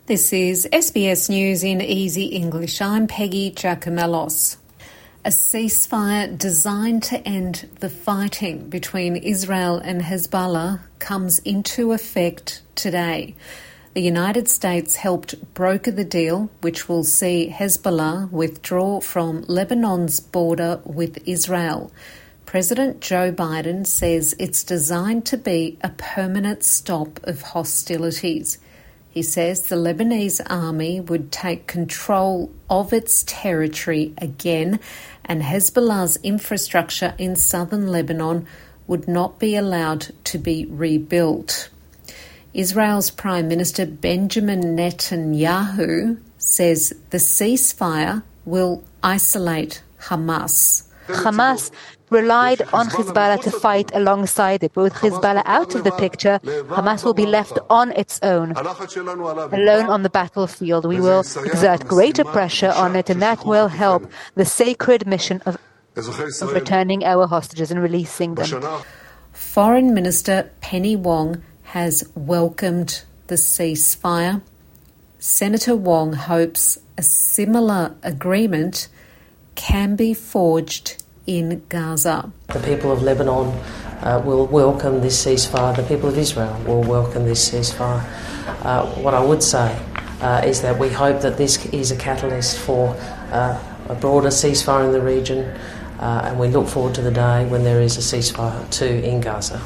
This is SBS News in Easy English. I'm Peggy Giacomellos. A ceasefire designed to end the fighting between Israel and Hezbollah comes into effect today. The United States helped broker the deal, which will see Hezbollah withdraw from Lebanon's border with Israel. President Joe Biden says it's designed to be a permanent stop of hostilities. He says the Lebanese army would take control of its territory again, and Hezbollah's infrastructure in southern Lebanon would not be allowed to be rebuilt. Israel's Prime Minister Benjamin Netanyahu says the ceasefire will isolate Hamas. Hamas relied on Hezbollah to fight alongside it, but with Hezbollah out of the picture, Hamas will be left on its own, alone on the battlefield. We will exert greater pressure on it, and that will help the sacred mission of returning our hostages and releasing them. Foreign Minister Penny Wong has welcomed the ceasefire. Senator Wong hopes a similar agreement can be forged in Gaza. The people of Lebanon will welcome this ceasefire. The people of Israel will welcome this ceasefire. What I would say is that we hope that this is a catalyst for a broader ceasefire in the region, and we look forward to the day when there is a ceasefire too in Gaza.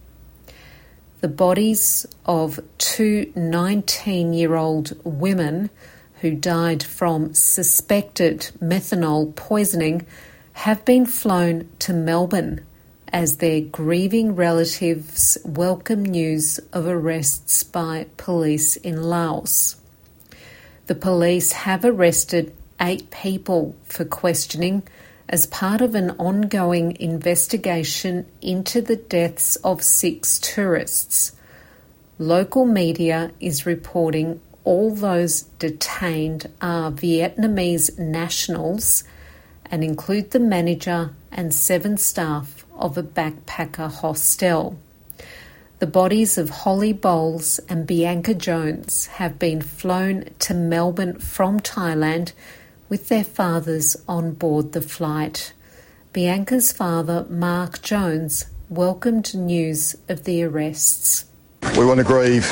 The bodies of two 19-year-old women who died from suspected methanol poisoning have been flown to Melbourne as their grieving relatives welcome news of arrests by police in Laos. The police have arrested 8 people for questioning as part of an ongoing investigation into the deaths of 6 tourists. Local media is reporting all those detained are Vietnamese nationals and include the manager and 7 staff of a backpacker hostel. The bodies of Holly Bowles and Bianca Jones have been flown to Melbourne from Thailand with their fathers on board the flight. Bianca's father, Mark Jones, welcomed news of the arrests. We want to grieve.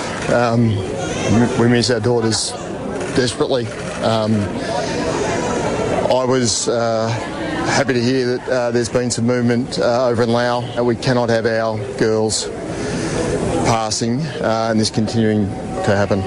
We miss our daughters desperately. I was happy to hear that there's been some movement over in Laos. We cannot have our girls passing and this continuing to happen.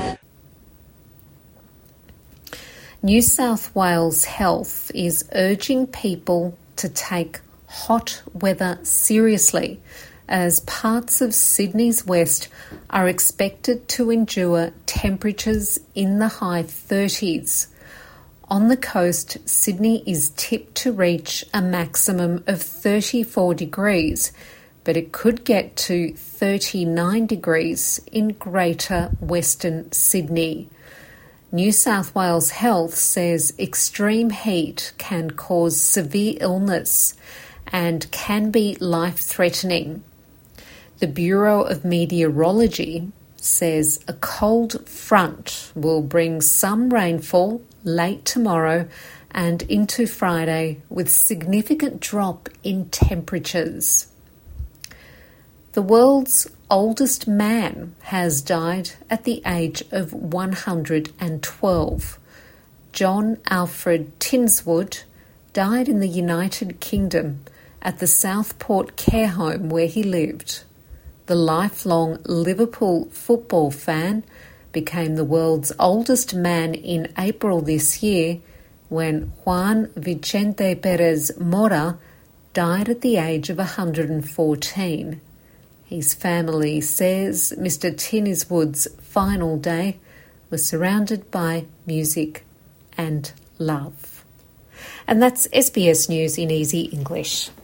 New South Wales Health is urging people to take hot weather seriously as parts of Sydney's west are expected to endure temperatures in the high 30s. On the coast, Sydney is tipped to reach a maximum of 34 degrees, but it could get to 39 degrees in Greater Western Sydney. New South Wales Health says extreme heat can cause severe illness and can be life-threatening. The Bureau of Meteorology says a cold front will bring some rainfall late tomorrow and into Friday with significant drop in temperatures. The world's oldest man has died at the age of 112. John Alfred Tinswood died in the United Kingdom at the Southport care home where he lived. The lifelong Liverpool football fan became the world's oldest man in April this year when Juan Vicente Perez Mora died at the age of 114. His family says Mr. Tinswood's final day was surrounded by music and love. And that's SBS News in Easy English.